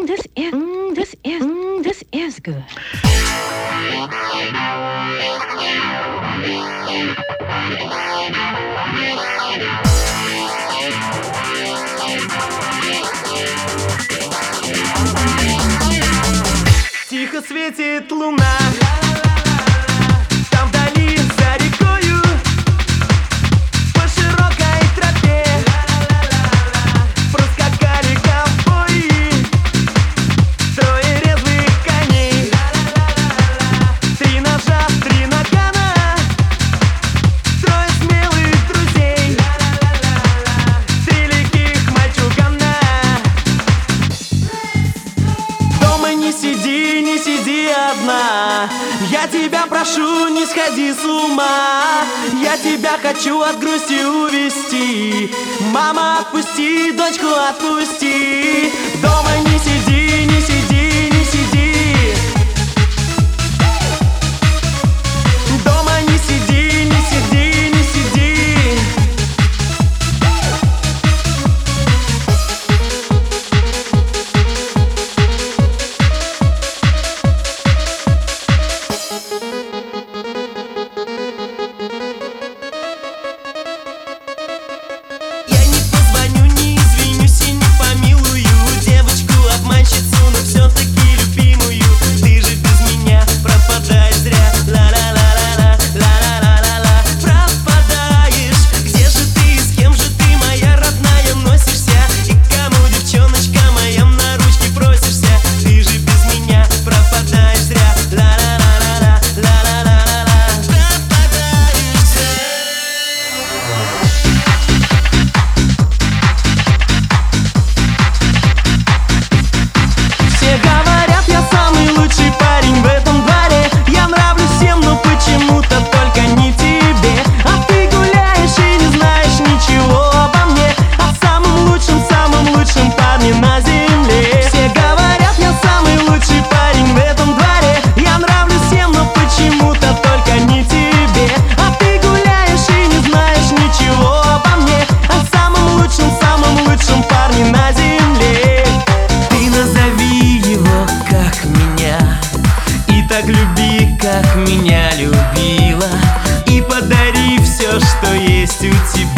this is good. Тихо светит луна, там вдали за рекою, по широкой тропе проскакали ковбои, трое резвых коней, три ножа, три нагана, трое смелых друзей, три лихих мальчугана. Дома не сиди, не сиди одна, я тебя прошу, не сходи с ума. Я тебя хочу от грусти увести. Мама, отпусти, дочку отпусти. Дома не сиди, не сиди, не сиди. Дома не сиди, не сиди, не сиди. Я не позвоню, не извинюсь и не помилую девочку, обманщицу, но все-таки любимую. Ты же без меня пропадаешь зря. Ла-ла-ла-ла-ла, ла-ла-ла-ла-ла. Пропадаешь. Где же ты, с кем же ты, моя родная, носишься? И к кому, девчоночка моя, на ручки просишься? Ты же без меня пропадаешь зря. Ла-ла-ла-ла-ла, ла-ла-ла-ла-ла. Пропадаешь зря. Все говорят, я самый лучший парень в этом дворе. Я нравлюсь всем, но почему-то только не тебе. А ты гуляешь и не знаешь ничего обо мне, о самом лучшем парне на земле. Все говорят, я самый лучший парень в этом дворе. Я нравлюсь всем, но почему-то только не тебе. А ты гуляешь и не знаешь ничего обо мне, о самом лучшем парне на земле. Ты назови его, как меня, и так люби, как меня любила, и подари все, что есть у тебя.